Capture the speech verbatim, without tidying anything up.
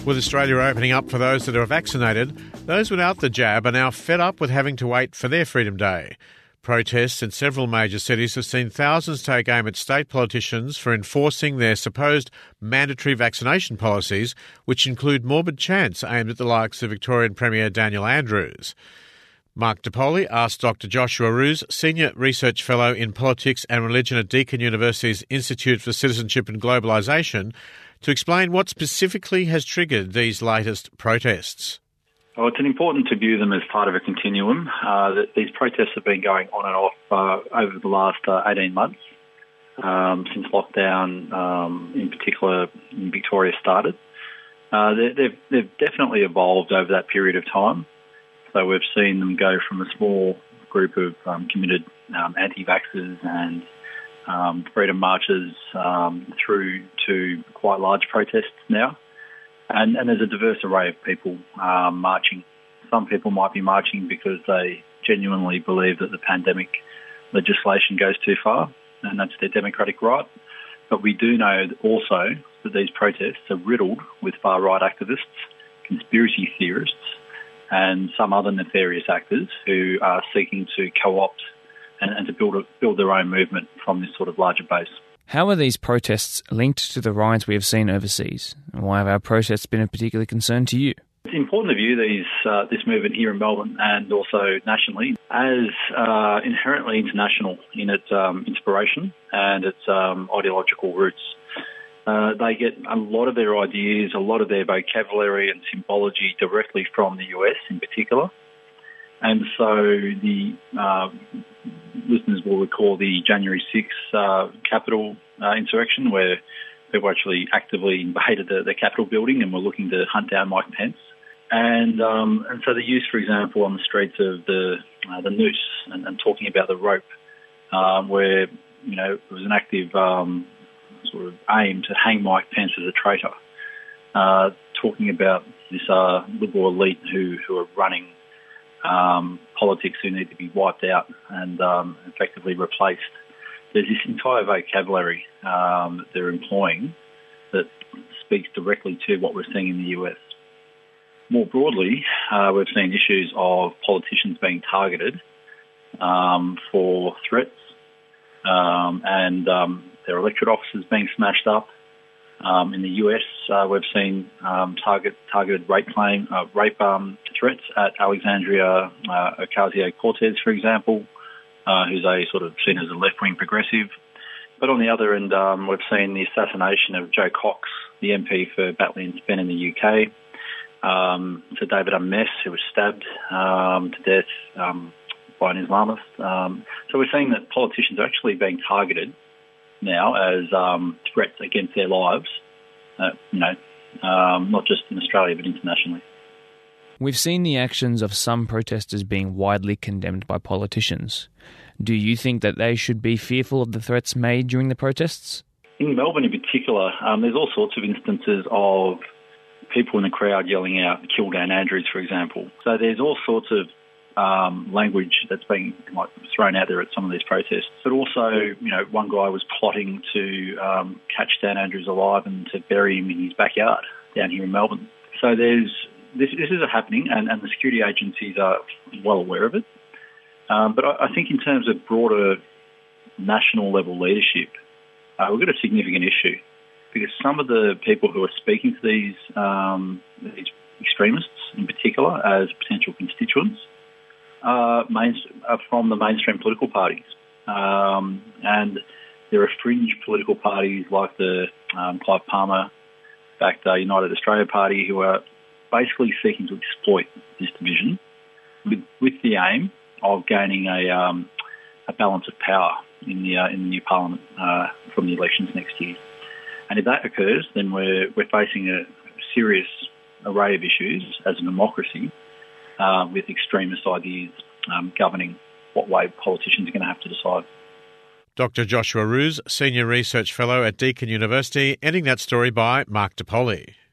With Australia opening up for those that are vaccinated, those without the jab are now fed up with having to wait for their Freedom Day. Protests in several major cities have seen thousands take aim at state politicians for enforcing their supposed mandatory vaccination policies, which include morbid chants aimed at the likes of Victorian Premier Daniel Andrews. Mark DiPoli asked Doctor Joshua Roos, Senior Research Fellow in Politics and Religion at Deakin University's Institute for Citizenship and Globalisation, to explain what specifically has triggered these latest protests. Well, it's important to view them as part of a continuum. Uh, that these protests have been going on and off uh, over the last uh, eighteen months, um, since lockdown, um, in particular in Victoria, started. Uh, they, they've, they've definitely evolved over that period of time. So we've seen them go from a small group of um, committed um, anti-vaxxers and um, freedom marches um, through to quite large protests now. And, and there's a diverse array of people um, marching. Some people might be marching because they genuinely believe that the pandemic legislation goes too far, and that's their democratic right. But we do know also that these protests are riddled with far-right activists, conspiracy theorists, and some other nefarious actors who are seeking to co-opt and, and to build a, build their own movement from this sort of larger base. How are these protests linked to the riots we have seen overseas? And why have our protests been of particular concern to you? It's important to view these uh, this movement here in Melbourne and also nationally as uh, inherently international in its um, inspiration and its um, ideological roots. Uh, they get a lot of their ideas, a lot of their vocabulary and symbology directly from the U S in particular. And so the uh, listeners will recall the January sixth uh, Capitol uh, insurrection, where people actually actively invaded the, the Capitol building and were looking to hunt down Mike Pence. And um, and so the use, for example, on the streets of the uh, the noose and, and talking about the rope, um, where you know it was an active um, sort of aim to hang Mike Pence as a traitor. Uh, talking about this uh, liberal elite who who are running Um, politics who need to be wiped out and um, effectively replaced. There's this entire vocabulary um, that they're employing that speaks directly to what we're seeing in the U S. More broadly, uh, we've seen issues of politicians being targeted um, for threats um, and um, their electorate offices being smashed up. Um, in the U S, uh, we've seen um, target, targeted rape claim, uh, rape um, threats at Alexandria uh, Ocasio-Cortez, for example, uh, who's a sort of seen as a left-wing progressive. But on the other end, um, we've seen the assassination of Joe Cox, the M P for Batley and Spen in the U K, um, to David Ames, who was stabbed um, to death um, by an Islamist. Um, so we're seeing that politicians are actually being targeted now as um, threats against their lives, uh, you know, um, not just in Australia but internationally. We've seen the actions of some protesters being widely condemned by politicians. Do you think that they should be fearful of the threats made during the protests? In Melbourne in particular, um, there's all sorts of instances of people in the crowd yelling out, "Kill Dan Andrews," for example. So there's all sorts of Um, language that's being like, thrown out there at some of these protests. But also, you know, one guy was plotting to um, catch Dan Andrews alive and to bury him in his backyard down here in Melbourne. So there's this, this is happening, and, and the security agencies are well aware of it. Um, but I, I think in terms of broader national level leadership, uh, we've got a significant issue because some of the people who are speaking to these, um, these extremists in particular as potential constituents Uh, main, uh, from the mainstream political parties. Um, and there are fringe political parties like the um, Clive Palmer-backed uh, United Australia Party who are basically seeking to exploit this division with, with the aim of gaining a, um, a balance of power in the, uh, in the new parliament uh, from the elections next year. And if that occurs, then we're, we're facing a serious array of issues as a democracy, Uh, with extremist ideas um, governing what way politicians are going to have to decide. Doctor Joshua Roos, Senior Research Fellow at Deakin University, ending that story by Mark DiPoli.